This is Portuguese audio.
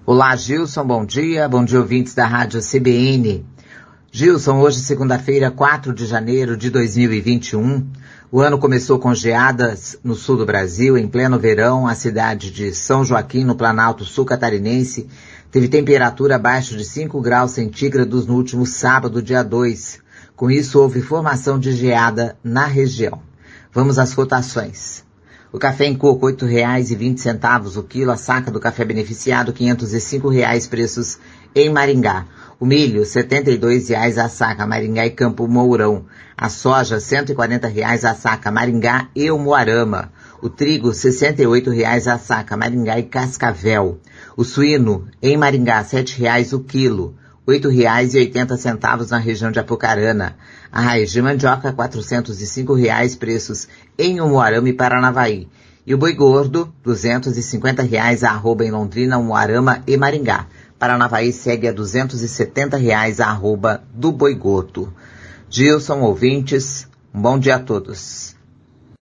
Olá, Gilson, bom dia ouvintes da Rádio CBN. Gilson, hoje segunda-feira, 4 de janeiro de 2021, o ano começou com geadas no sul do Brasil, em pleno verão. A cidade de São Joaquim, no Planalto Sul Catarinense, teve temperatura abaixo de 5 graus centígrados no último sábado, dia 2. Com isso, houve formação de geada na região. Vamos às cotações. O café em coco, R$ 8,20 o quilo. A saca do café beneficiado, R$ 505 preços em Maringá. O milho, R$ 72 a saca, Maringá e Campo Mourão. A soja, R$ 140 a saca, Maringá e Umuarama. O trigo, R$ 68 a saca, Maringá e Cascavel. O suíno, em Maringá, R$ 7 o quilo. R$ 8,80 na região de Apucarana. A raiz de mandioca, R$ 405 preços em Umuarama e Paranavaí. E o boi gordo, R$ 250 a arroba em Londrina, Umuarama e Maringá. Paranavaí segue a R$ 270 a arroba do boi gordo. Gilson, ouvintes, um bom dia a todos.